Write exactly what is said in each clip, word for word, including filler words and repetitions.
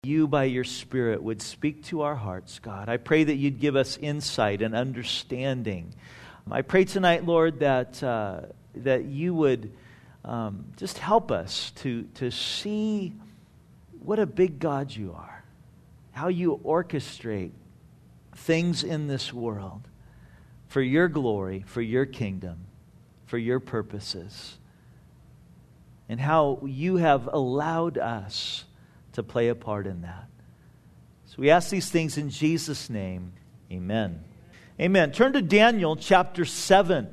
you by your Spirit would speak to our hearts, God. I pray that you'd give us insight and understanding. I pray tonight, Lord, that uh, that you would um, just help us to, to see what a big God you are, how you orchestrate things in this world for your glory, for your kingdom, for your purposes, and how you have allowed us to play a part in that. So we ask these things in Jesus' name. Amen. Amen. Turn to Daniel chapter seven.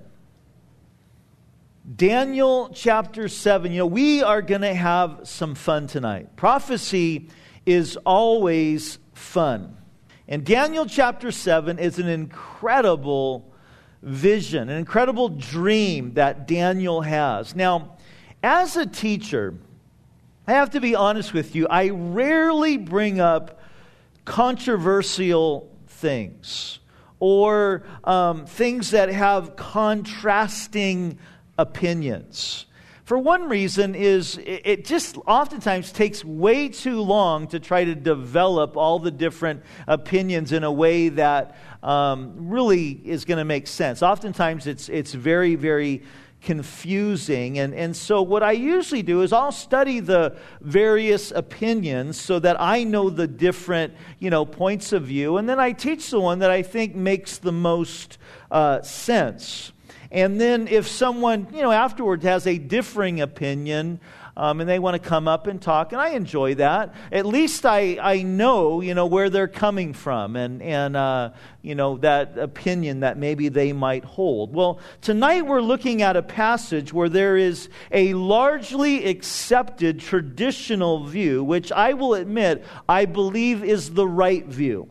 Daniel chapter seven. You know, we are going to have some fun tonight. Prophecy is always fun. And Daniel chapter seven is an incredible vision, an incredible dream that Daniel has. Now, as a teacher, I have to be honest with you, I rarely bring up controversial things or um, things that have contrasting opinions. For one reason is it just oftentimes takes way too long to try to develop all the different opinions in a way that um, really is going to make sense. Oftentimes it's it's very, very confusing. And, and so what I usually do is I'll study the various opinions so that I know the different, you know, points of view. And then I teach the one that I think makes the most uh, sense. And then if someone, you know, afterwards has a differing opinion, um, and they want to come up and talk, and I enjoy that, at least I, I know, you know, where they're coming from and, and uh, you know, that opinion that maybe they might hold. Well, tonight we're looking at a passage where there is a largely accepted traditional view, which I will admit I believe is the right view.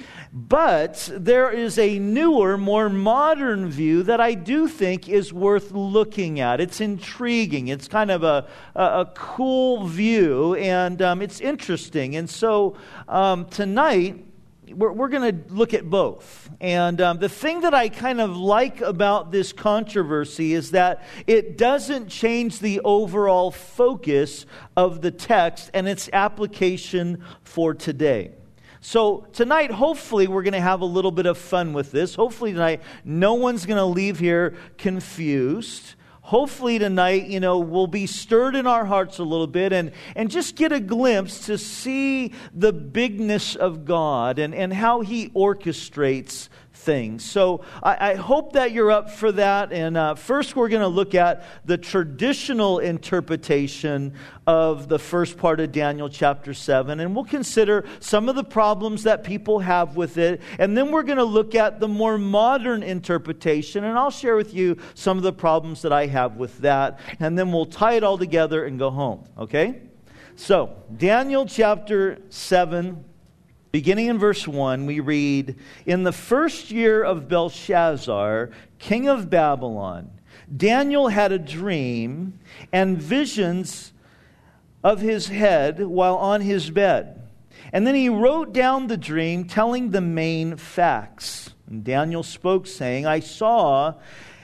But there is a newer, more modern view that I do think is worth looking at. It's intriguing. It's kind of a, a, a cool view, and um, it's interesting. And so um, tonight, we're, we're going to look at both. And um, the thing that I kind of like about this controversy is that it doesn't change the overall focus of the text and its application for today. So tonight, hopefully, we're going to have a little bit of fun with this. Hopefully tonight, no one's going to leave here confused. Hopefully tonight, you know, we'll be stirred in our hearts a little bit and, and just get a glimpse to see the bigness of God and, and how He orchestrates things. So I, I hope that you're up for that. And uh, first we're going to look at the traditional interpretation of the first part of Daniel chapter seven. And we'll consider some of the problems that people have with it. And then we're going to look at the more modern interpretation. And I'll share with you some of the problems that I have with that. And then we'll tie it all together and go home. Okay? So, Daniel chapter seven. Beginning in verse one, we read, "In the first year of Belshazzar, king of Babylon, Daniel had a dream and visions of his head while on his bed. And then he wrote down the dream, telling the main facts. And Daniel spoke, saying, I saw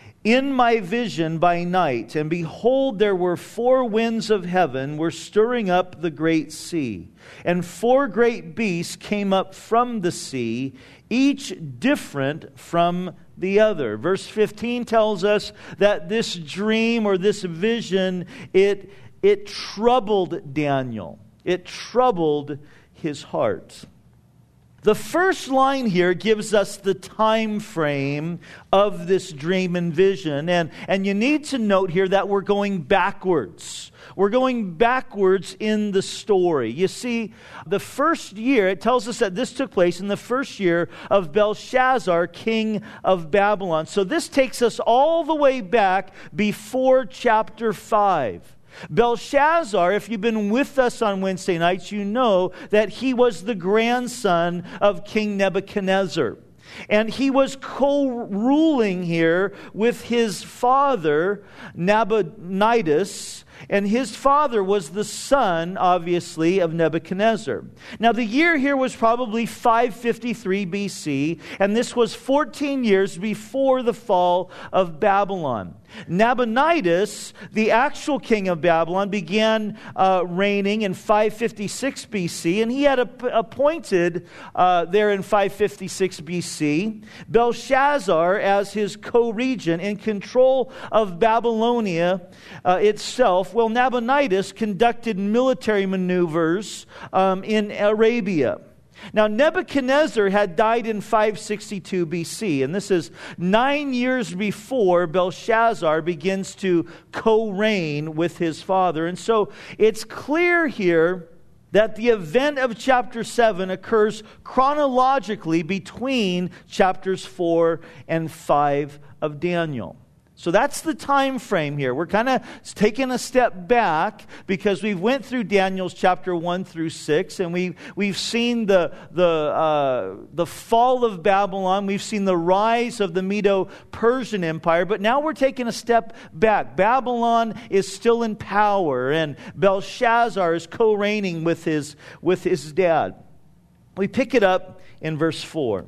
in my vision by night, and behold, there were four winds of heaven were stirring up the great sea. And four great beasts came up from the sea, each different from the other." Verse fifteen tells us that this dream or this vision, it, it troubled Daniel. It troubled his heart. The first line here gives us the time frame of this dream and vision. And, and you need to note here that we're going backwards. We're going backwards in the story. You see, the first year, it tells us that this took place in the first year of Belshazzar, king of Babylon. So this takes us all the way back before chapter five. Belshazzar, if you've been with us on Wednesday nights, you know that he was the grandson of King Nebuchadnezzar. And he was co-ruling here with his father, Nabonidus. And his father was the son, obviously, of Nebuchadnezzar. Now, the year here was probably five fifty-three B C, and this was fourteen years before the fall of Babylon. Nabonidus, the actual king of Babylon, began uh, reigning in five fifty-six B C, and he had ap- appointed uh, there in five fifty-six B C Belshazzar as his co-regent in control of Babylonia uh, itself. Well, Nabonidus conducted military maneuvers um, in Arabia. Now, Nebuchadnezzar had died in five sixty-two B C, and this is nine years before Belshazzar begins to co-reign with his father. And so it's clear here that the event of chapter seven occurs chronologically between chapters four and five of Daniel. So that's the time frame here. We're kind of taking a step back because we've went through Daniel's chapter one through six, and we've we've seen the the uh, the fall of Babylon. We've seen the rise of the Medo-Persian Empire, but now we're taking a step back. Babylon is still in power, and Belshazzar is co-reigning with his with his dad. We pick it up in verse four.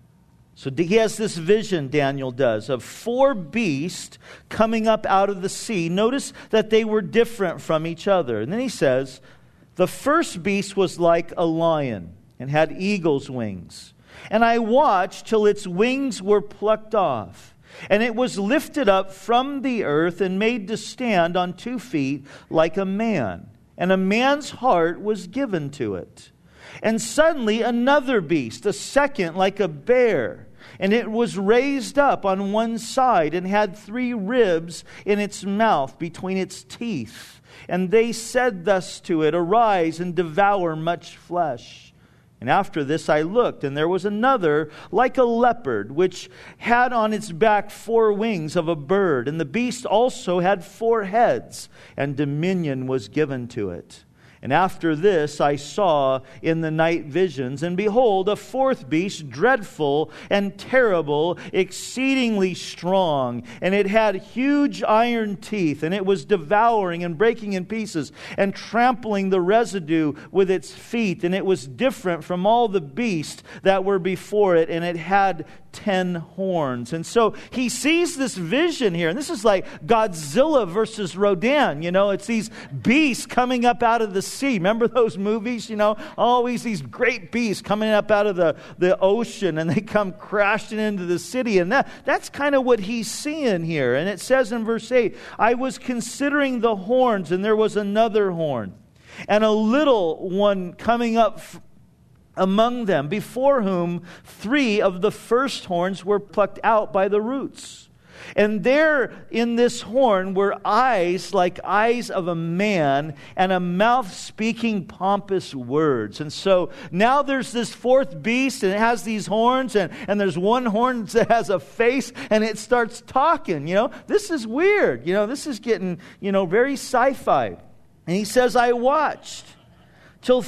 So he has this vision, Daniel does, of four beasts coming up out of the sea. Notice that they were different from each other. And then he says, the first beast was like a lion and had eagle's wings. And I watched till its wings were plucked off. And it was lifted up from the earth and made to stand on two feet like a man. And a man's heart was given to it. And suddenly another beast, a second like a bear. And it was raised up on one side and had three ribs in its mouth between its teeth. And they said thus to it, arise and devour much flesh. And after this I looked, and there was another like a leopard, which had on its back four wings of a bird. And the beast also had four heads, and dominion was given to it. And after this I saw in the night visions, and behold, a fourth beast, dreadful and terrible, exceedingly strong. And it had huge iron teeth, and it was devouring and breaking in pieces, and trampling the residue with its feet. And it was different from all the beasts that were before it, and it had ten horns. And so he sees this vision here, and this is like Godzilla versus Rodan. You know, it's these beasts coming up out of the sea. Remember those movies? You know, always these great beasts coming up out of the, the ocean, and they come crashing into the city. And that, that's kind of what he's seeing here. And it says in verse eight, I was considering the horns, and there was another horn, and a little one coming up f- among them, before whom three of the first horns were plucked out by the roots. And there in this horn were eyes like eyes of a man, and a mouth speaking pompous words. And so now there's this fourth beast, and it has these horns, and, and there's one horn that has a face, and it starts talking. You know, this is weird. You know, this is getting, you know, very sci-fi. And he says, I watched till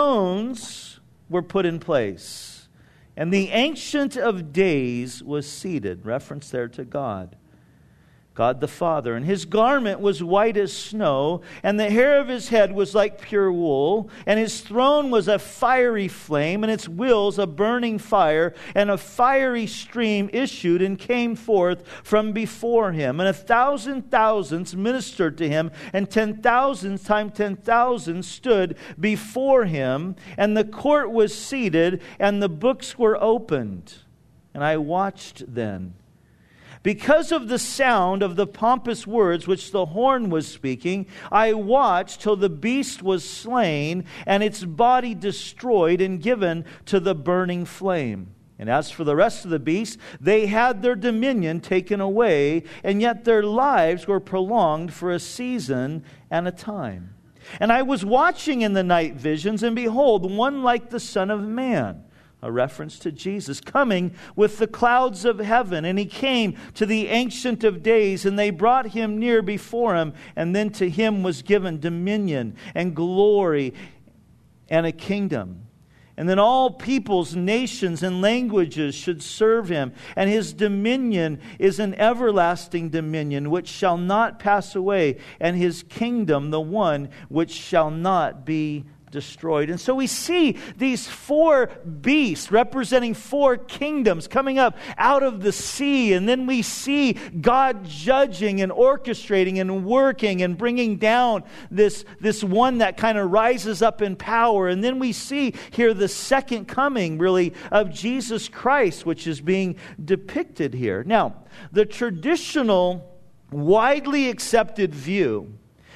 thrones were put in place, and the Ancient of Days was seated. Reference there to God. God the Father. And his garment was white as snow, and the hair of his head was like pure wool. And his throne was a fiery flame, and its wheels a burning fire. And a fiery stream issued and came forth from before him. And a thousand thousands ministered to him, and ten thousands times ten thousands stood before him. And the court was seated, and the books were opened. And I watched then, because of the sound of the pompous words which the horn was speaking, I watched till the beast was slain, and its body destroyed and given to the burning flame. And as for the rest of the beasts, they had their dominion taken away, and yet their lives were prolonged for a season and a time. And I was watching in the night visions, and behold, one like the Son of Man, a reference to Jesus, coming with the clouds of heaven. And he came to the Ancient of Days, and they brought him near before him. And then to him was given dominion and glory and a kingdom, And then all peoples, nations, and languages should serve him. And his dominion is an everlasting dominion which shall not pass away, and his kingdom the one which shall not be destroyed. And so we see these four beasts representing four kingdoms coming up out of the sea. And then we see God judging and orchestrating and working and bringing down this, this one that kind of rises up in power. And then we see here the second coming, really, of Jesus Christ, which is being depicted here. Now, the traditional, widely accepted view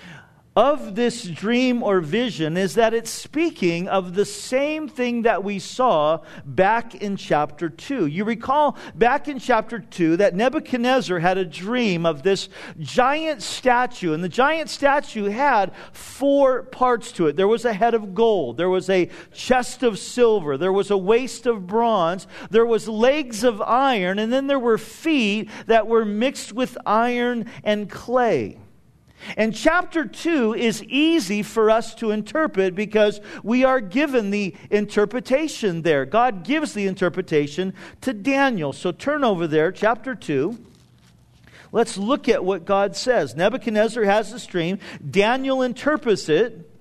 of this dream or vision is that it's speaking of the same thing that we saw back in chapter two. You recall back in chapter two that Nebuchadnezzar had a dream of this giant statue, and the giant statue had four parts to it. There was a head of gold, there was a chest of silver, there was a waist of bronze, there was legs of iron, and then there were feet that were mixed with iron and clay. And chapter two is easy for us to interpret because we are given the interpretation there. God gives the interpretation to Daniel. So turn over there, chapter two. Let's look at what God says. Nebuchadnezzar has this dream. Daniel interprets it.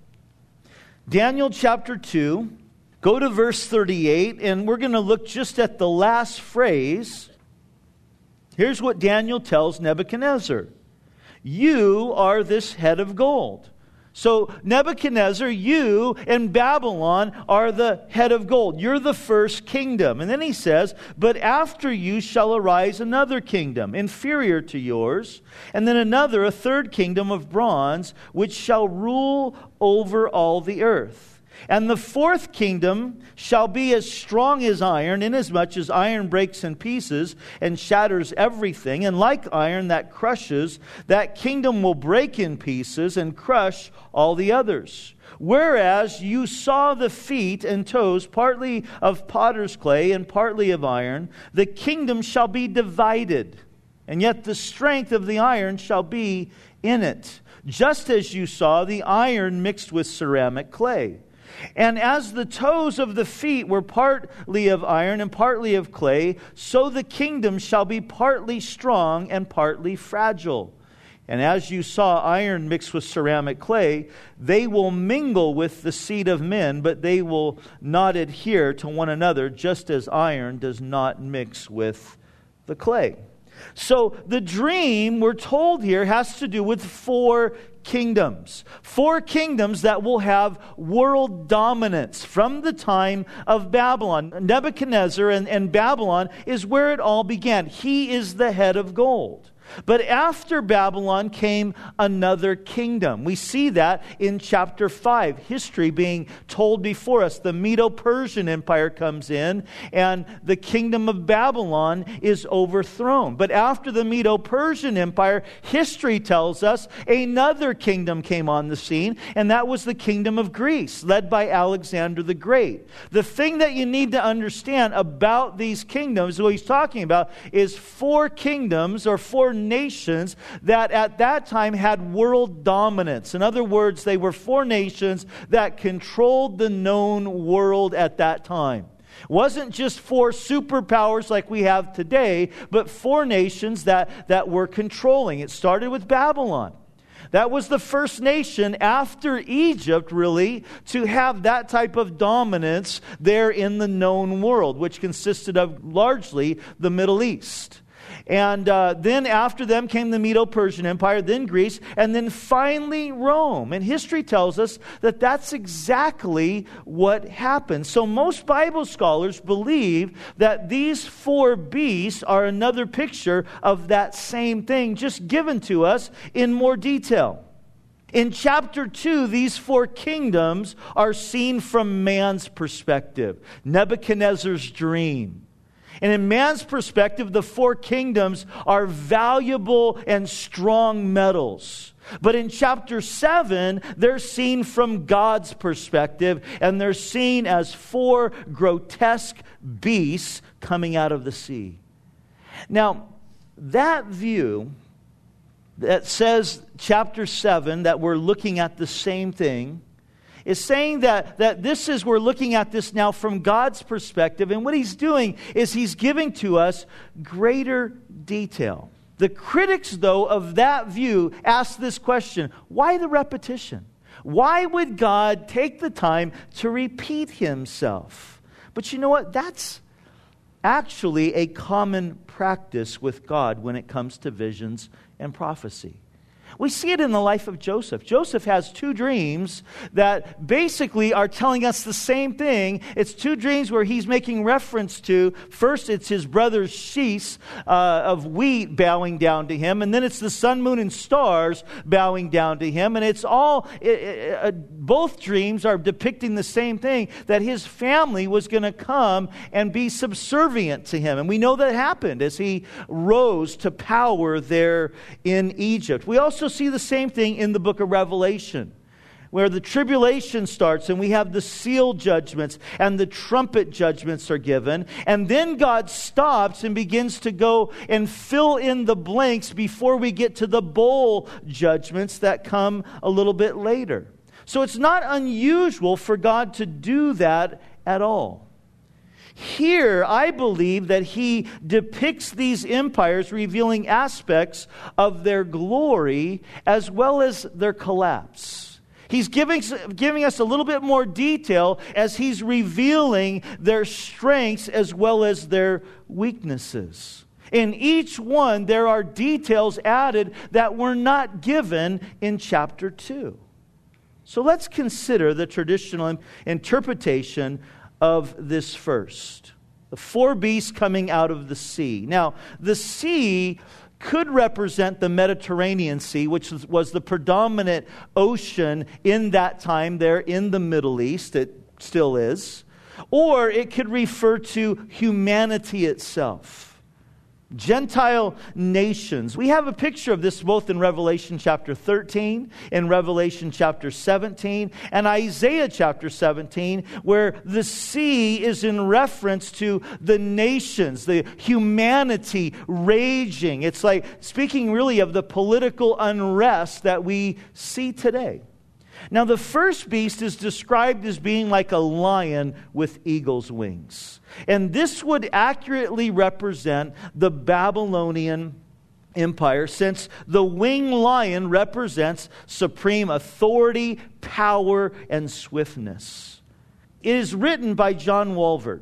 Daniel chapter two. Go to verse thirty-eight, and we're going to look just at the last phrase. Here's what Daniel tells Nebuchadnezzar. You are this head of gold. So Nebuchadnezzar, you and Babylon are the head of gold. You're the first kingdom. And then he says, but after you shall arise another kingdom, inferior to yours, and then another, a third kingdom of bronze, which shall rule over all the earth. And the fourth kingdom shall be as strong as iron, inasmuch as iron breaks in pieces and shatters everything. And like iron that crushes, that kingdom will break in pieces and crush all the others. Whereas you saw the feet and toes, partly of potter's clay and partly of iron, the kingdom shall be divided, and yet the strength of the iron shall be in it, just as you saw the iron mixed with ceramic clay. And as the toes of the feet were partly of iron and partly of clay, so the kingdom shall be partly strong and partly fragile. And as you saw iron mixed with ceramic clay, they will mingle with the seed of men, but they will not adhere to one another, just as iron does not mix with the clay. So the dream, we're told here, has to do with four kingdoms. Four kingdoms that will have world dominance from the time of Babylon. Nebuchadnezzar and, and Babylon is where it all began. He is the head of gold. But after Babylon came another kingdom. We see that in chapter five. History being told before us. The Medo-Persian Empire comes in and the kingdom of Babylon is overthrown. But after the Medo-Persian Empire, history tells us another kingdom came on the scene, and that was the kingdom of Greece, led by Alexander the Great. The thing that you need to understand about these kingdoms, what he's talking about, is four kingdoms or four nations that at that time had world dominance. In other words, they were four nations that controlled the known world at that time. It wasn't just four superpowers like we have today, but four nations that, that were controlling. It started with Babylon. That was the first nation after Egypt, really, to have that type of dominance there in the known world, which consisted of largely the Middle East. And uh, then after them came the Medo-Persian Empire, then Greece, and then finally Rome. And history tells us that that's exactly what happened. So most Bible scholars believe that these four beasts are another picture of that same thing, just given to us in more detail. In chapter two, these four kingdoms are seen from man's perspective. Nebuchadnezzar's dream. And in man's perspective, the four kingdoms are valuable and strong metals. But in chapter seven, they're seen from God's perspective, and they're seen as four grotesque beasts coming out of the sea. Now, that view that says, chapter seven, that we're looking at the same thing, is saying that, that this is, we're looking at this now from God's perspective, and what he's doing is he's giving to us greater detail. The critics, though, of that view ask this question: why the repetition? Why would God take the time to repeat himself? But you know what? That's actually a common practice with God when it comes to visions and prophecy. We see it in the life of Joseph. Joseph has two dreams that basically are telling us the same thing. It's two dreams where he's making reference to, first it's his brother's sheaves uh, of wheat bowing down to him, and then it's the sun, moon, and stars bowing down to him. And it's all, it, it, uh, both dreams are depicting the same thing, that his family was going to come and be subservient to him. And we know that happened as he rose to power there in Egypt. We also see the same thing in the book of Revelation, where the tribulation starts and we have the seal judgments and the trumpet judgments are given. And then God stops and begins to go and fill in the blanks before we get to the bowl judgments that come a little bit later. So it's not unusual for God to do that at all. Here, I believe that he depicts these empires, revealing aspects of their glory as well as their collapse. He's giving, giving us a little bit more detail as he's revealing their strengths as well as their weaknesses. In each one, there are details added that were not given in chapter two. So let's consider the traditional interpretation of this first. The four beasts coming out of the sea. Now, the sea could represent the Mediterranean Sea, which was the predominant ocean in that time there in the Middle East. It still is. Or it could refer to humanity itself. Gentile nations. We have a picture of this both in Revelation chapter thirteen, in Revelation chapter seventeen, and Isaiah chapter seventeen, where the sea is in reference to the nations, the humanity raging. It's like speaking really of the political unrest that we see today. Now, the first beast is described as being like a lion with eagle's wings. And this would accurately represent the Babylonian Empire, since the winged lion represents supreme authority, power, and swiftness. It is written by John Walvoord,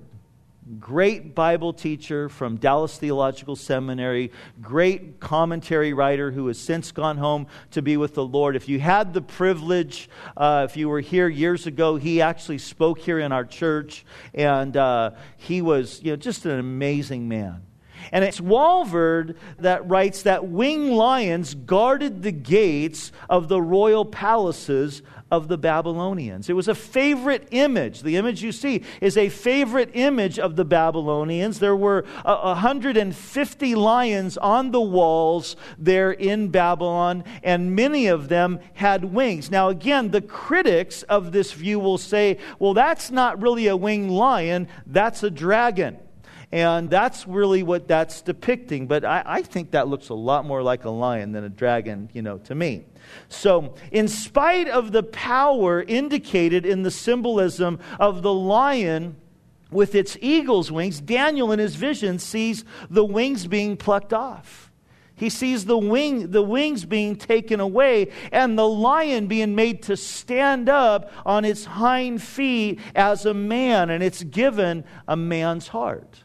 great Bible teacher from Dallas Theological Seminary, great commentary writer who has since gone home to be with the Lord. If you had the privilege, uh, if you were here years ago, he actually spoke here in our church, and uh, he was, you know, just an amazing man. And it's Walvoord that writes that winged lions guarded the gates of the royal palaces of the Babylonians. It was a favorite image. The image you see is a favorite image of the Babylonians. There were one hundred fifty lions on the walls there in Babylon, and many of them had wings. Now again, the critics of this view will say, well, that's not really a winged lion, that's a dragon. And that's really what that's depicting. But I, I think that looks a lot more like a lion than a dragon, you know, to me. So, in spite of the power indicated in the symbolism of the lion with its eagle's wings, Daniel in his vision sees the wings being plucked off. He sees the wing, the wings being taken away, and the lion being made to stand up on its hind feet as a man, and it's given a man's heart.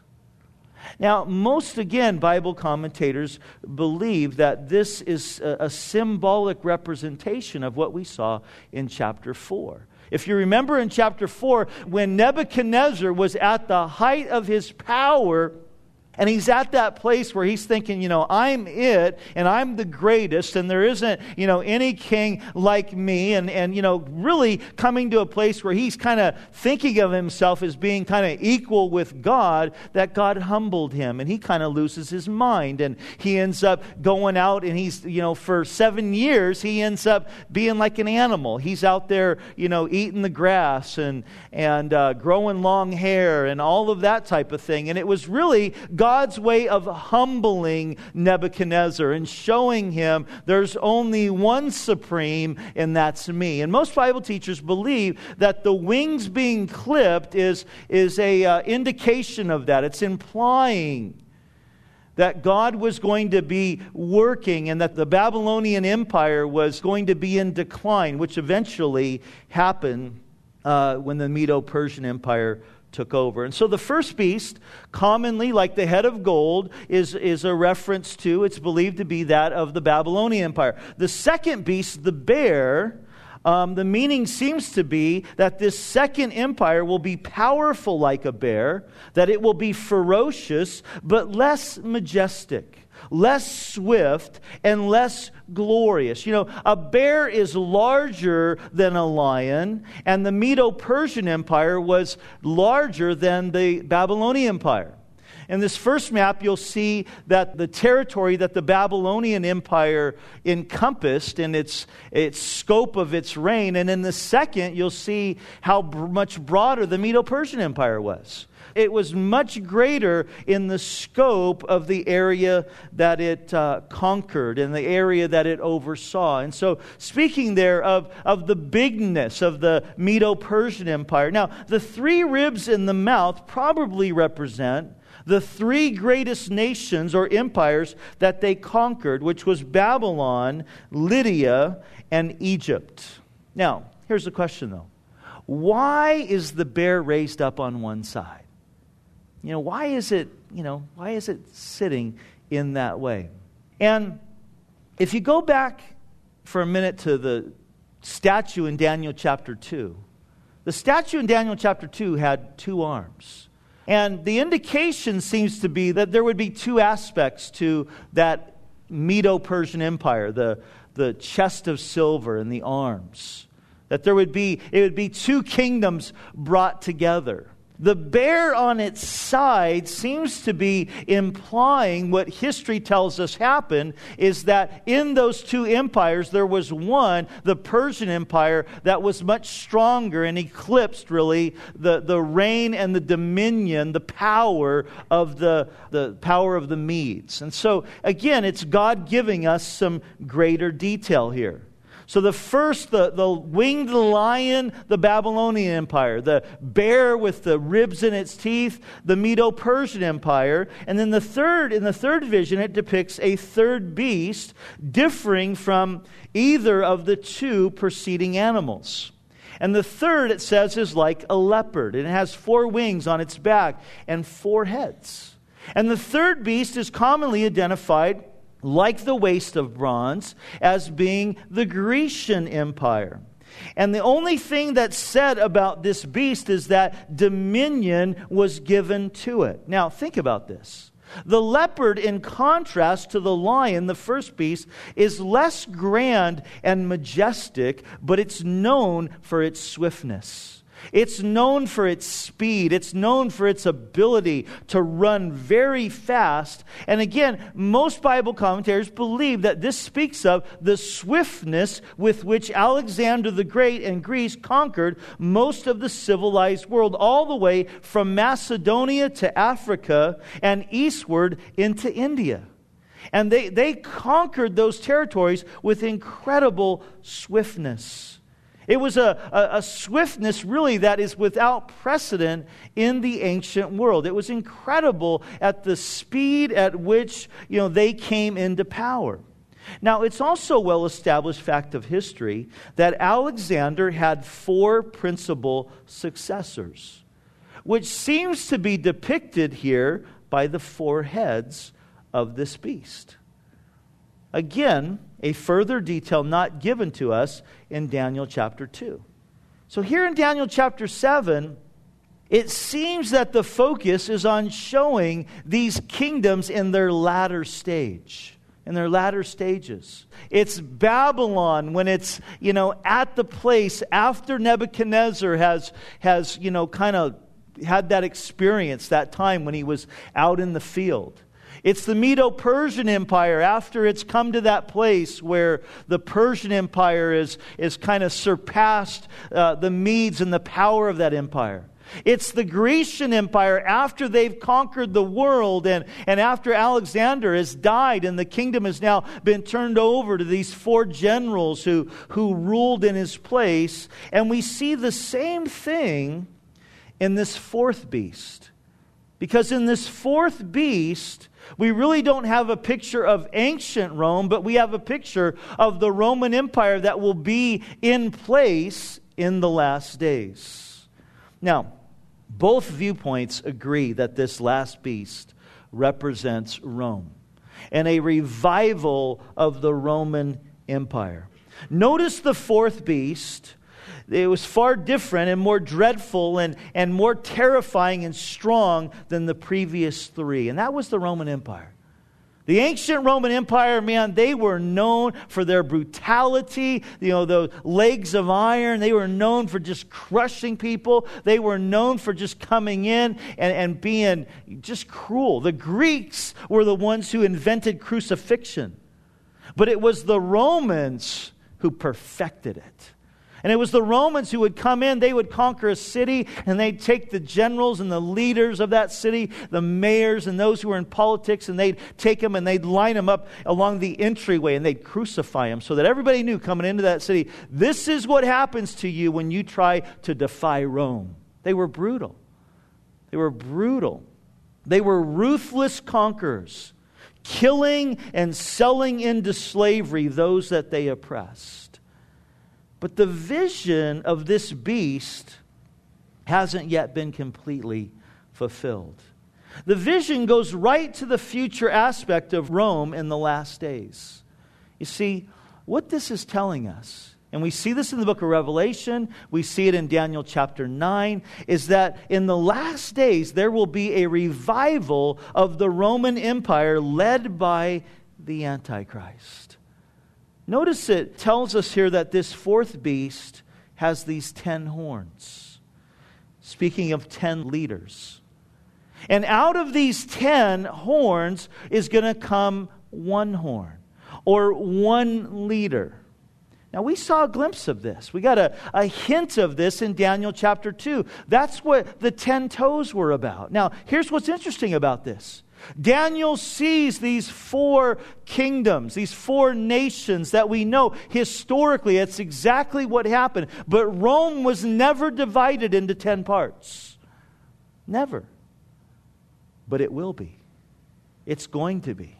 Now, most, again, Bible commentators believe that this is a, a symbolic representation of what we saw in chapter four. If you remember in chapter four, when Nebuchadnezzar was at the height of his power, and he's at that place where he's thinking, you know, I'm it, and I'm the greatest, and there isn't, you know, any king like me, and, and you know, really coming to a place where he's kind of thinking of himself as being kind of equal with God, that God humbled him, and he kind of loses his mind, and he ends up going out, and he's, you know, for seven years, he ends up being like an animal. He's out there, you know, eating the grass, and, and uh, growing long hair, and all of that type of thing, and it was really God God's way of humbling Nebuchadnezzar and showing him there's only one supreme, and that's me. And most Bible teachers believe that the wings being clipped is, is a uh, indication of that. It's implying that God was going to be working and that the Babylonian Empire was going to be in decline, which eventually happened uh, when the Medo-Persian Empire took over. And so the first beast, commonly like the head of gold, is, is a reference to, it's believed to be that of the Babylonian Empire. The second beast, the bear, Um, the meaning seems to be that this second empire will be powerful like a bear, that it will be ferocious, but less majestic, less swift, and less glorious. You know, a bear is larger than a lion, and the Medo-Persian Empire was larger than the Babylonian Empire. In this first map, you'll see that the territory that the Babylonian Empire encompassed in its, its scope of its reign. And in the second, you'll see how b- much broader the Medo-Persian Empire was. It was much greater in the scope of the area that it uh, conquered and the area that it oversaw. And so, speaking there of, of the bigness of the Medo-Persian Empire. Now, the three ribs in the mouth probably represent the three greatest nations or empires that they conquered, which was Babylon, Lydia, and Egypt. Now, here's the question though. Why is the bear raised up on one side? You know, why is it, you know, why is it sitting in that way? And if you go back for a minute to the statue in Daniel chapter two, the statue in Daniel chapter two had two arms. And the indication seems to be that there would be two aspects to that Medo-Persian Empire, the, the chest of silver and the arms. That there would be, it would be two kingdoms brought together. The bear on its side seems to be implying what history tells us happened is that in those two empires there was one, the Persian Empire, that was much stronger and eclipsed really the, the reign and the dominion, the power of the, the power of the Medes. And so again, it's God giving us some greater detail here. So the first, the, the winged lion, the Babylonian Empire. The bear with the ribs in its teeth, the Medo-Persian Empire. And then the third, in the third vision, it depicts a third beast differing from either of the two preceding animals. And the third, it says, is like a leopard. And it has four wings on its back and four heads. And the third beast is commonly identified like the waist of bronze, as being the Grecian Empire. And the only thing that's said about this beast is that dominion was given to it. Now, think about this. The leopard, in contrast to the lion, the first beast, is less grand and majestic, but it's known for its swiftness. It's known for its speed. It's known for its ability to run very fast. And again, most Bible commentators believe that this speaks of the swiftness with which Alexander the Great and Greece conquered most of the civilized world, all the way from Macedonia to Africa and eastward into India. And they, they conquered those territories with incredible swiftness. It was a, a, a swiftness really that is without precedent in the ancient world. It was incredible at the speed at which, you know, they came into power. Now, it's also a well-established fact of history that Alexander had four principal successors, which seems to be depicted here by the four heads of this beast. Again, a further detail not given to us in Daniel chapter two. So here in Daniel chapter seven, it seems that the focus is on showing these kingdoms in their latter stage, in their latter stages. It's Babylon when it's, you know, at the place after Nebuchadnezzar has, has you know, kind of had that experience, that time when he was out in the field. It's the Medo-Persian Empire after it's come to that place where the Persian Empire is, is kind of surpassed uh, the Medes and the power of that empire. It's the Grecian Empire after they've conquered the world and, and after Alexander has died and the kingdom has now been turned over to these four generals who, who ruled in his place. And we see the same thing in this fourth beast. Because in this fourth beast, we really don't have a picture of ancient Rome, but we have a picture of the Roman Empire that will be in place in the last days. Now, both viewpoints agree that this last beast represents Rome and a revival of the Roman Empire. Notice the fourth beast. It was far different and more dreadful and, and more terrifying and strong than the previous three. And that was the Roman Empire. The ancient Roman Empire, man, they were known for their brutality, you know, the legs of iron. They were known for just crushing people. They were known for just coming in and, and being just cruel. The Greeks were the ones who invented crucifixion. But it was the Romans who perfected it. And it was the Romans who would come in, they would conquer a city, and they'd take the generals and the leaders of that city, the mayors and those who were in politics, and they'd take them and they'd line them up along the entryway, and they'd crucify them so that everybody knew coming into that city, this is what happens to you when you try to defy Rome. They were brutal. They were brutal. They were ruthless conquerors, killing and selling into slavery those that they oppressed. But the vision of this beast hasn't yet been completely fulfilled. The vision goes right to the future aspect of Rome in the last days. You see, what this is telling us, and we see this in the book of Revelation, we see it in Daniel chapter nine, is that in the last days there will be a revival of the Roman Empire led by the Antichrist. Notice it tells us here that this fourth beast has these ten horns. Speaking of ten leaders. And out of these ten horns is going to come one horn or one leader. Now we saw a glimpse of this. We got a, a hint of this in Daniel chapter two. That's what the ten toes were about. Now here's what's interesting about this. Daniel sees these four kingdoms, these four nations that we know historically. It's exactly what happened. But Rome was never divided into ten parts. Never. But it will be. It's going to be.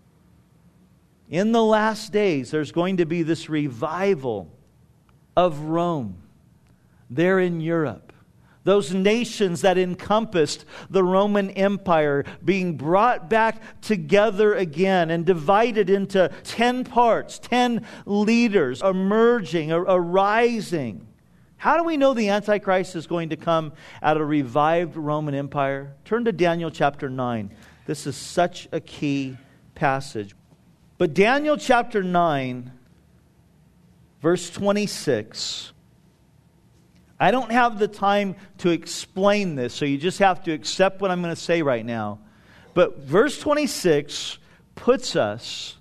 In the last days, there's going to be this revival of Rome there in Europe. Those nations that encompassed the Roman Empire being brought back together again and divided into ten parts, ten leaders emerging, arising. How do we know the Antichrist is going to come out of a revived Roman Empire? Turn to Daniel chapter nine. This is such a key passage. But Daniel chapter nine, verse twenty-six... I don't have the time to explain this, so you just have to accept what I'm going to say right now. But verse twenty-six puts us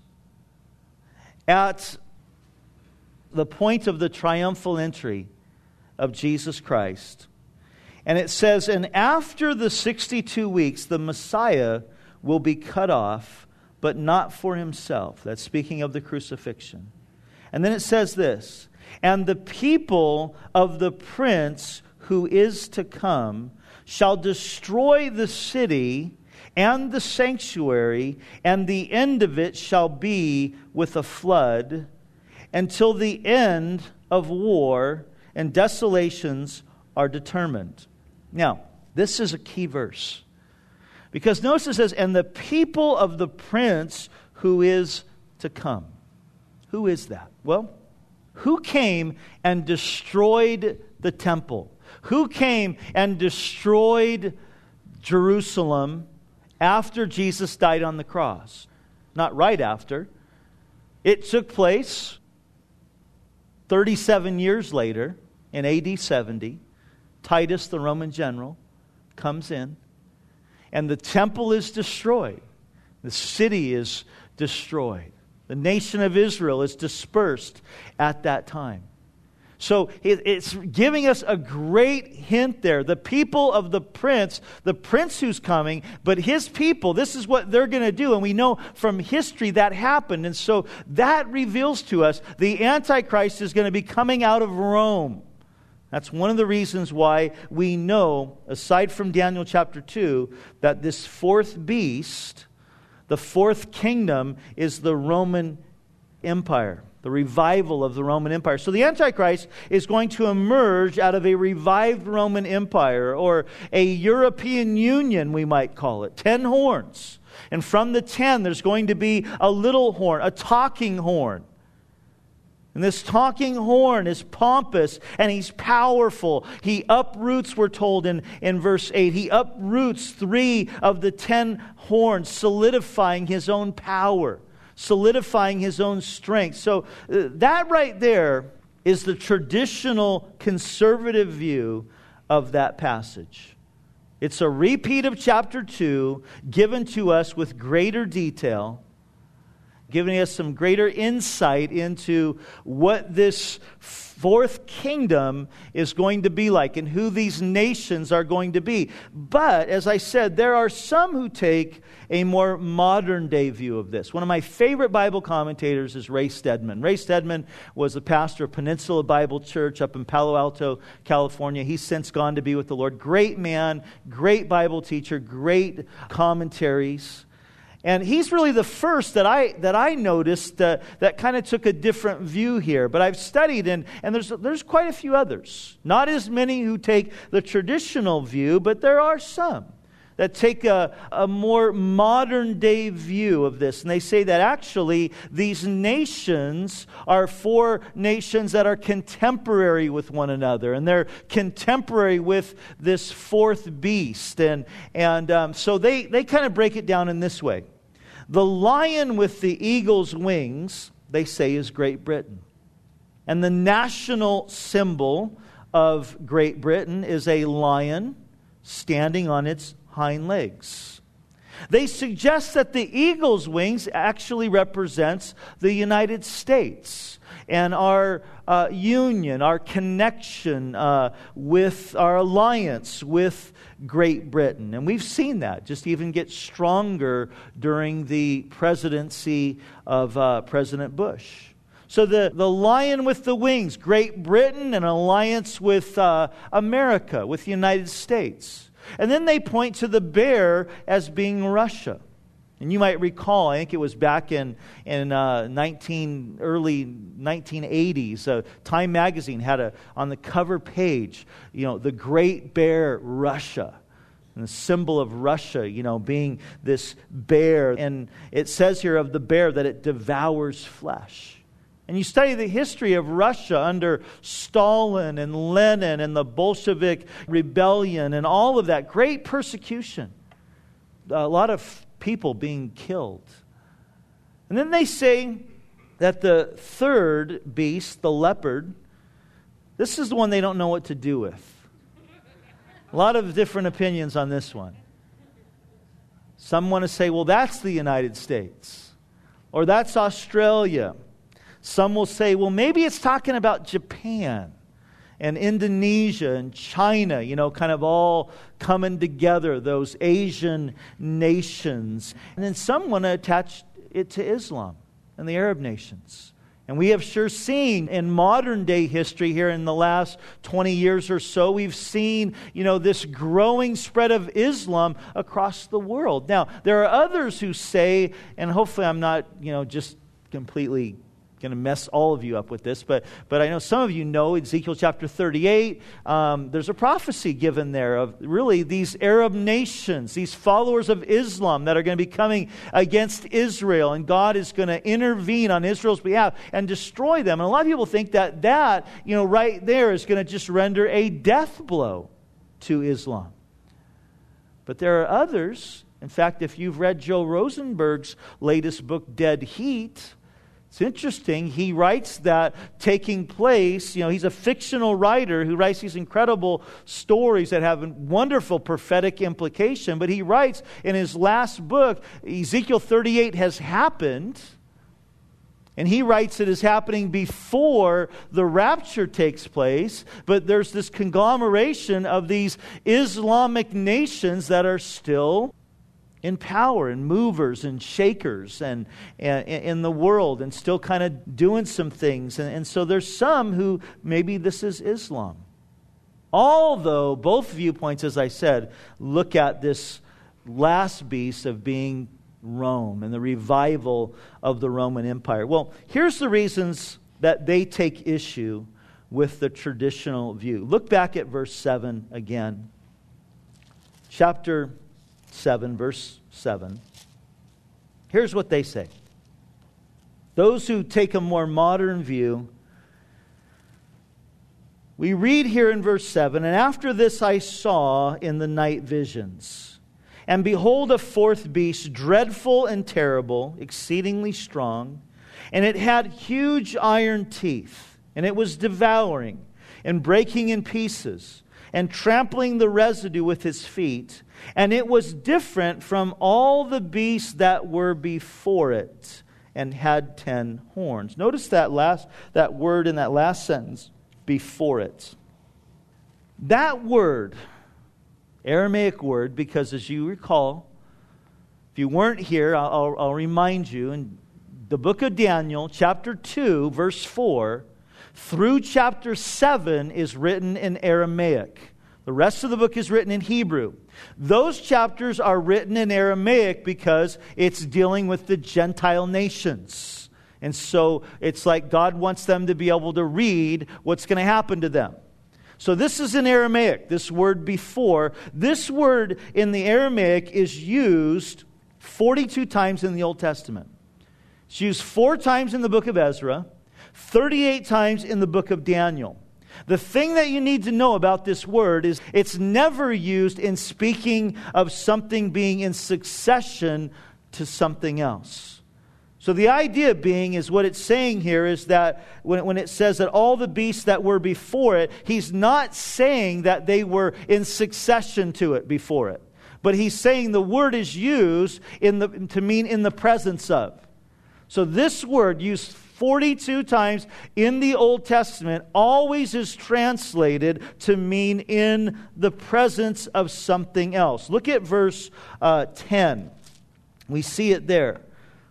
at the point of the triumphal entry of Jesus Christ. And it says, and after the sixty-two weeks, the Messiah will be cut off, but not for himself. That's speaking of the crucifixion. And then it says this, and the people of the prince who is to come shall destroy the city and the sanctuary, and the end of it shall be with a flood, until the end of war and desolations are determined. Now, this is a key verse. Because notice it says, and the people of the prince who is to come. Who is that? Well, who came and destroyed the temple? Who came and destroyed Jerusalem after Jesus died on the cross? Not right after. It took place thirty-seven years later in A D seventy. Titus, the Roman general, comes in, and the temple is destroyed. The city is destroyed. The nation of Israel is dispersed at that time. So it's giving us a great hint there. The people of the prince, the prince who's coming, but his people, this is what they're going to do. And we know from history that happened. And so that reveals to us the Antichrist is going to be coming out of Rome. That's one of the reasons why we know, aside from Daniel chapter two, that this fourth beast, the fourth kingdom, is the Roman Empire. The revival of the Roman Empire. So the Antichrist is going to emerge out of a revived Roman Empire, or a European Union, we might call it. Ten horns. And from the ten, there's going to be a little horn, a talking horn. And this talking horn is pompous and he's powerful. He uproots, we're told in, in verse eight, he uproots three of the ten horns, solidifying his own power. Solidifying his own strength. So uh, that right there is the traditional conservative view of that passage. It's a repeat of chapter two, given to us with greater detail, giving us some greater insight into what this fourth kingdom is going to be like and who these nations are going to be. But, as I said, there are some who take a more modern day view of this. One of my favorite Bible commentators is Ray Stedman. Ray Stedman was a pastor of Peninsula Bible Church up in Palo Alto, California. He's since gone to be with the Lord. Great man, great Bible teacher, great commentaries. And he's really the first that I that I noticed uh, that kind of took a different view here. But I've studied, and, and there's there's quite a few others. Not as many who take the traditional view, but there are some that take a, a more modern day view of this. And they say that actually these nations are four nations that are contemporary with one another. And they're contemporary with this fourth beast. And, and um, so they, they kind of break it down in this way. The lion with the eagle's wings, they say, is Great Britain. And the national symbol of Great Britain is a lion standing on its hind legs. They suggest that the eagle's wings actually represents the United States and our uh, union, our connection uh, with our alliance with Great Britain. And we've seen that just even get stronger during the presidency of uh, President Bush. So the, the lion with the wings, Great Britain, an alliance with uh, America, with the United States. And then they point to the bear as being Russia. And you might recall, I think it was back in in uh, nineteen early nineteen eighties. Uh, Time magazine had a on the cover page, you know, the Great Bear Russia, and the symbol of Russia, you know, being this bear. And it says here of the bear that it devours flesh. And you study the history of Russia under Stalin and Lenin and the Bolshevik rebellion and all of that great persecution. A lot of people being killed. And then they say that the third beast, the leopard, this is the one they don't know what to do with. A lot of different opinions on this one. Some want to say, well, that's the United States. Or that's Australia. Some will say, well, maybe it's talking about Japan and Indonesia and China, you know, kind of all coming together, those Asian nations. And then some want to attach it to Islam and the Arab nations. And we have sure seen in modern day history here in the last twenty years or so, we've seen, you know, this growing spread of Islam across the world. Now, there are others who say, and hopefully I'm not, you know, just completely going to mess all of you up with this, but but I know some of you know Ezekiel chapter thirty-eight. Um, there's a prophecy given there of really these Arab nations, these followers of Islam that are going to be coming against Israel, and God is going to intervene on Israel's behalf and destroy them. And a lot of people think that that, you know, right there is going to just render a death blow to Islam. But there are others. In fact, if you've read Joe Rosenberg's latest book, Dead Heat, it's interesting. He writes that taking place, you know, he's a fictional writer who writes these incredible stories that have a wonderful prophetic implication. But he writes in his last book, Ezekiel thirty-eight has happened, And he writes it as happening before the rapture takes place, but there's this conglomeration of these Islamic nations that are still in power and movers and shakers and, and in the world and still kind of doing some things. And, and so there's some who maybe this is Islam. Although both viewpoints, as I said, look at this last beast of being Rome and the revival of the Roman Empire. Well, here's the reasons that they take issue with the traditional view. Look back at verse seven again. Chapter seven, verse seven. Here's what they say. Those who take a more modern view, we read here in verse seven, and after this I saw in the night visions, and behold, a fourth beast, dreadful and terrible, exceedingly strong. And it had huge iron teeth, and it was devouring and breaking in pieces and trampling the residue with its feet. And it was different from all the beasts that were before it, and had ten horns. Notice that last that word in that last sentence, before it. That word, Aramaic word, because as you recall, if you weren't here, I'll, I'll remind you, in the book of Daniel, chapter two, verse four, through chapter seven is written in Aramaic. The rest of the book is written in Hebrew. Those chapters are written in Aramaic because it's dealing with the Gentile nations. And so it's like God wants them to be able to read what's going to happen to them. So this is in Aramaic, this word before. This word in the Aramaic is used forty-two times in the Old Testament. It's used four times in the book of Ezra, thirty-eight times in the book of Daniel. The thing that you need to know about this word is it's never used in speaking of something being in succession to something else. So the idea being is what it's saying here is that when, when it says that all the beasts that were before it, he's not saying that they were in succession to it before it. But he's saying the word is used in the, to mean in the presence of. So this word used forty-two times in the Old Testament always is translated to mean in the presence of something else. Look at verse uh, ten. We see it there.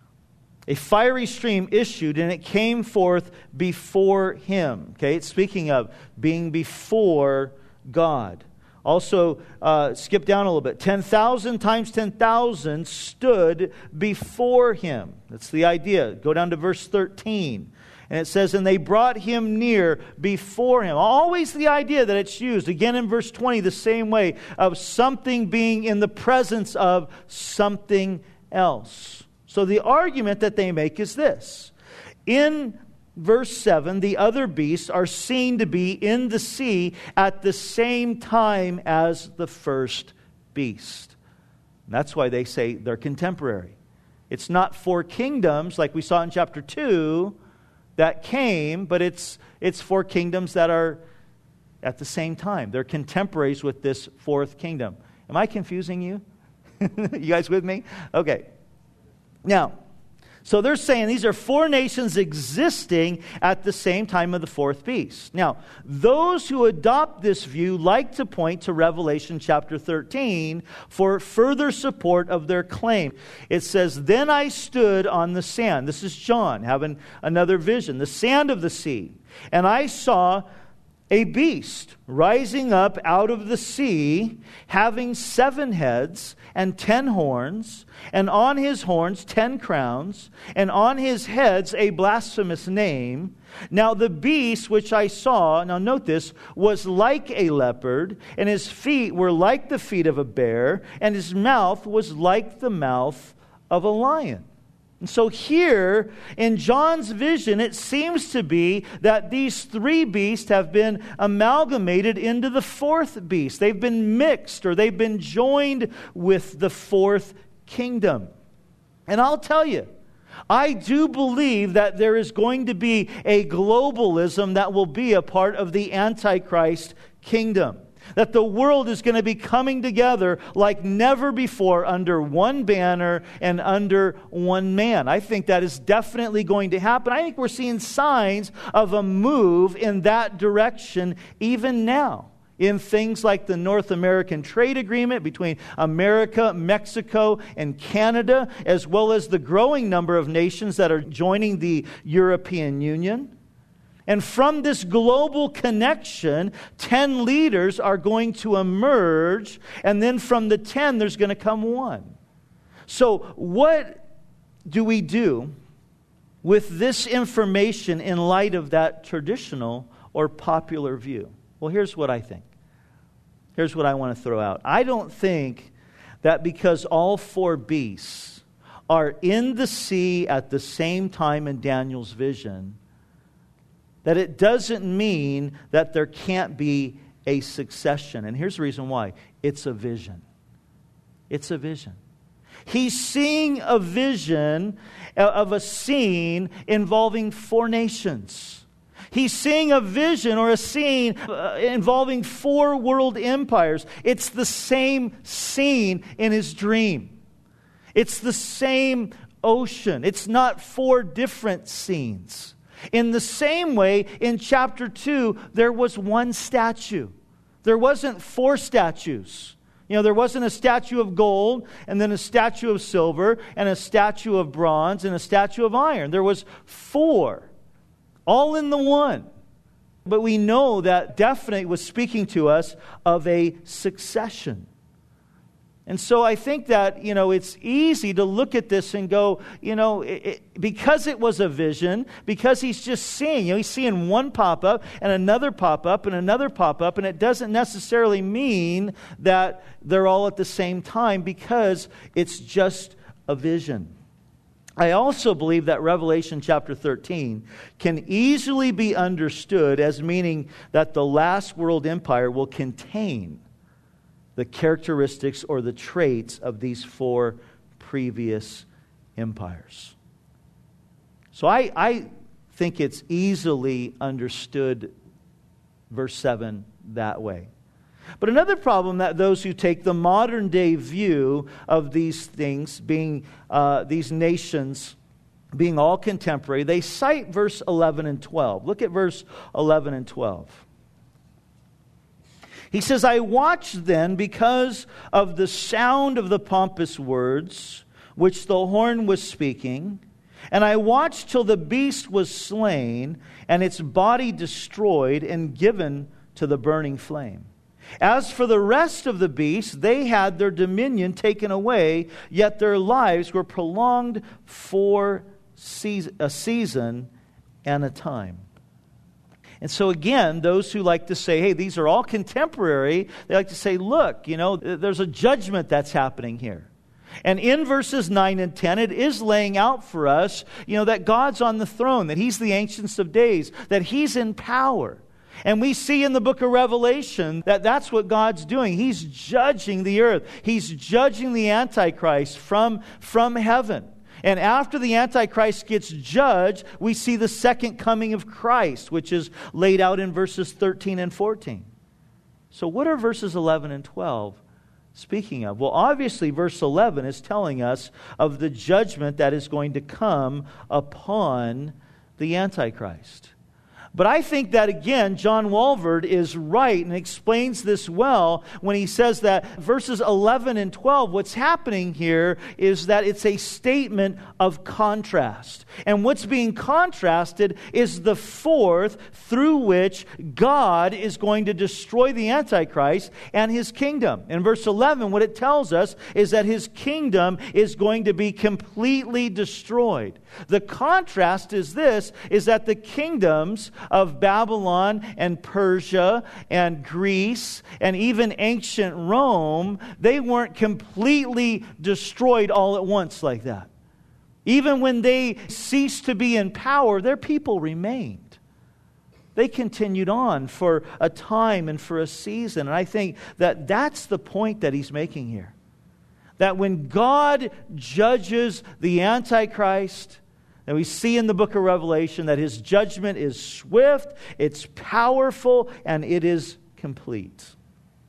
A fiery stream issued, and it came forth before him. Okay, it's speaking of being before God. Also, uh, skip down a little bit. ten thousand times ten thousand stood before him. That's the idea. Go down to verse thirteen. And it says, and they brought him near before him. Always the idea that it's used, again in verse twenty, the same way, of something being in the presence of something else. So the argument that they make is this. In verse seven, the other beasts are seen to be in the sea at the same time as the first beast. And that's why they say they're contemporary. It's not four kingdoms like we saw in chapter two that came, but it's it's four kingdoms that are at the same time. They're contemporaries with this fourth kingdom. Am I confusing you? You guys with me? Okay. Now, so they're saying these are four nations existing at the same time of the fourth beast. Now, those who adopt this view like to point to Revelation chapter thirteen for further support of their claim. It says, then I stood on the sand. This is John having another vision. The sand of the sea. And I saw a beast rising up out of the sea, having seven heads and ten horns, and on his horns ten crowns, and on his heads a blasphemous name. Now the beast which I saw, now note this, was like a leopard, and his feet were like the feet of a bear, and his mouth was like the mouth of a lion. And so here, in John's vision, it seems to be that these three beasts have been amalgamated into the fourth beast. They've been mixed, or they've been joined with the fourth kingdom. And I'll tell you, I do believe that there is going to be a globalism that will be a part of the Antichrist kingdom. That the world is going to be coming together like never before under one banner and under one man. I think that is definitely going to happen. I think we're seeing signs of a move in that direction even now, in things like the North American Trade Agreement between America, Mexico, and Canada, as well as the growing number of nations that are joining the European Union. And from this global connection, ten leaders are going to emerge, and then from the ten, there's going to come one. So what do we do with this information in light of that traditional or popular view? Well, here's what I think. Here's what I want to throw out. I don't think that because all four beasts are in the sea at the same time in Daniel's vision, that it doesn't mean that there can't be a succession. And here's the reason why. It's a vision. It's a vision. He's seeing a vision of a scene involving four nations. He's seeing a vision or a scene uh, involving four world empires. It's the same scene in his dream. It's the same ocean. It's not four different scenes. In the same way, in chapter two, there was one statue. There wasn't four statues. You know, there wasn't a statue of gold, and then a statue of silver, and a statue of bronze, and a statue of iron. There was four, all in the one. But we know that definitely was speaking to us of a succession. And so I think that, you know, it's easy to look at this and go, you know, it, it, because it was a vision, because he's just seeing, you know, he's seeing one pop up and another pop up and another pop up, and it doesn't necessarily mean that they're all at the same time because it's just a vision. I also believe that Revelation chapter thirteen can easily be understood as meaning that the last world empire will contain the characteristics or the traits of these four previous empires. So I, I think it's easily understood, verse seven, that way. But another problem that those who take the modern day view of these things, being uh, these nations being all contemporary, they cite verse eleven and twelve. Look at verse eleven and twelve. He says, I watched then because of the sound of the pompous words which the horn was speaking, and I watched till the beast was slain, and its body destroyed and given to the burning flame. As for the rest of the beasts, they had their dominion taken away, yet their lives were prolonged for a season and a time. And so again, those who like to say, hey, these are all contemporary, they like to say, look, you know, there's a judgment that's happening here. And in verses nine and ten, it is laying out for us, you know, that God's on the throne, that He's the Ancient of Days, that He's in power. And we see in the book of Revelation that that's what God's doing. He's judging the earth. He's judging the Antichrist from, from heaven. And after the Antichrist gets judged, we see the second coming of Christ, which is laid out in verses thirteen and fourteen. So what are verses eleven and twelve speaking of? Well, obviously, verse eleven is telling us of the judgment that is going to come upon the Antichrist. But I think that, again, John Walvoord is right and explains this well when he says that verses eleven and twelve, what's happening here is that it's a statement of contrast. And what's being contrasted is the fourth through which God is going to destroy the Antichrist and his kingdom. In verse eleven, what it tells us is that his kingdom is going to be completely destroyed. The contrast is this, is that the kingdoms of Babylon and Persia and Greece and even ancient Rome, they weren't completely destroyed all at once like that. Even when they ceased to be in power, their people remained. They continued on for a time and for a season. And I think that that's the point that he's making here. That when God judges the Antichrist, and we see in the book of Revelation that his judgment is swift, it's powerful, and it is complete.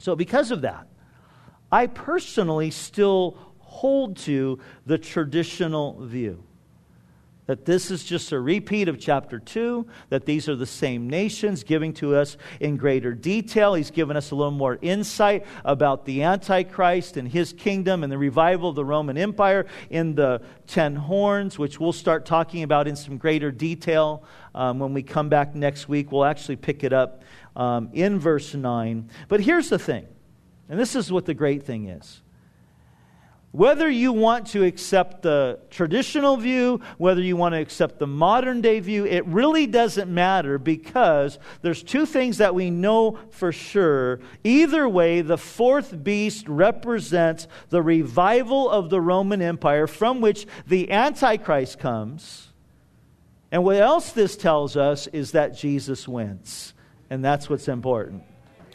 So because of that, I personally still hold to the traditional view that this is just a repeat of chapter two, that these are the same nations giving to us in greater detail. He's given us a little more insight about the Antichrist and his kingdom and the revival of the Roman Empire in the ten horns, which we'll start talking about in some greater detail um, when we come back next week. We'll actually pick it up um, in verse nine. But here's the thing, and this is what the great thing is. Whether you want to accept the traditional view, whether you want to accept the modern day view, it really doesn't matter, because there's two things that we know for sure. Either way, the fourth beast represents the revival of the Roman Empire from which the Antichrist comes. And what else this tells us is that Jesus wins. And that's what's important.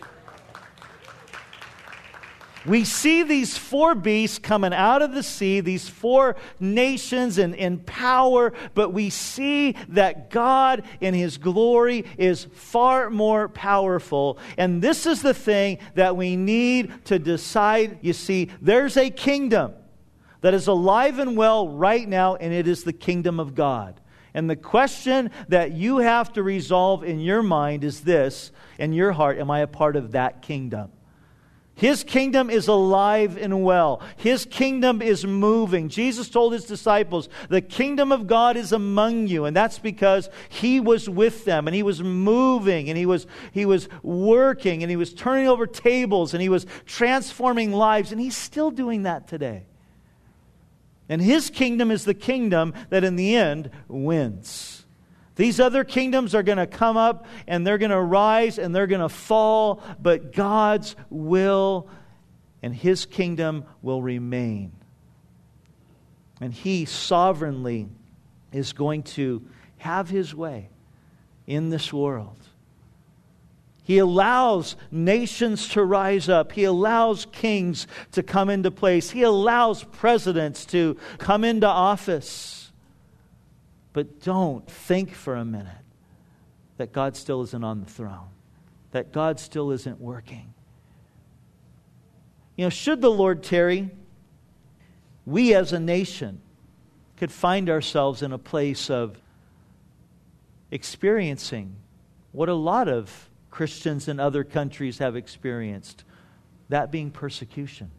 We see these four beasts coming out of the sea, these four nations in, in power, but we see that God in His glory is far more powerful. And this is the thing that we need to decide. You see, there's a kingdom that is alive and well right now, and it is the kingdom of God. And the question that you have to resolve in your mind is this, in your heart: am I a part of that kingdom? His kingdom is alive and well. His kingdom is moving. Jesus told His disciples, the kingdom of God is among you. And that's because He was with them, and He was moving, and He was, he was working, and He was turning over tables, and He was transforming lives. And He's still doing that today. And His kingdom is the kingdom that in the end wins. These other kingdoms are going to come up, and they're going to rise, and they're going to fall, but God's will and His kingdom will remain. And He sovereignly is going to have His way in this world. He allows nations to rise up. He allows kings to come into place. He allows presidents to come into office. But don't think for a minute that God still isn't on the throne, that God still isn't working. You know, should the Lord tarry, we as a nation could find ourselves in a place of experiencing what a lot of Christians in other countries have experienced, that being persecution.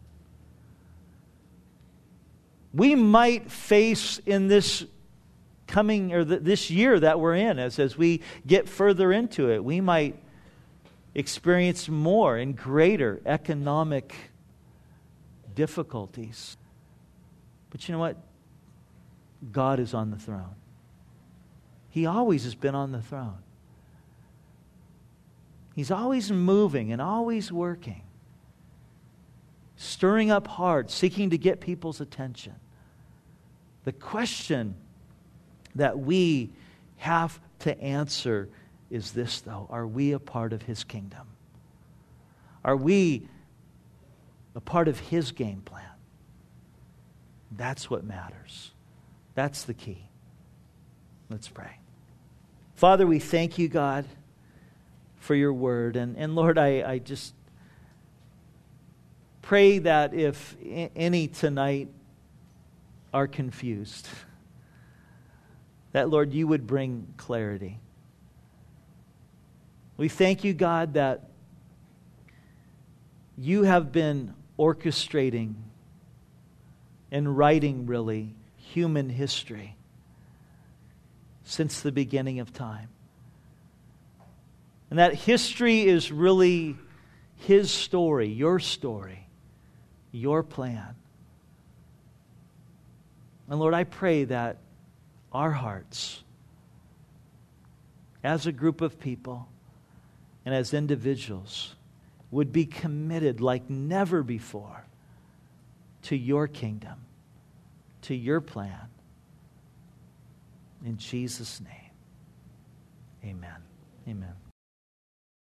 We might face in this coming, or th- this year that we're in, as, as we get further into it, we might experience more and greater economic difficulties. But you know what? God is on the throne. He always has been on the throne. He's always moving and always working, stirring up hearts, seeking to get people's attention. The question that we have to answer is this, though: are we a part of His kingdom? Are we a part of His game plan? That's what matters. That's the key. Let's pray. Father, we thank You, God, for Your word. And, and Lord, I, I just pray that if any tonight are confused, that, Lord, You would bring clarity. We thank You, God, that You have been orchestrating and writing, really, human history since the beginning of time. And that history is really His story, Your story, Your plan. And Lord, I pray that our hearts, as a group of people and as individuals, would be committed like never before to Your kingdom, to Your plan. In Jesus' name, amen. Amen.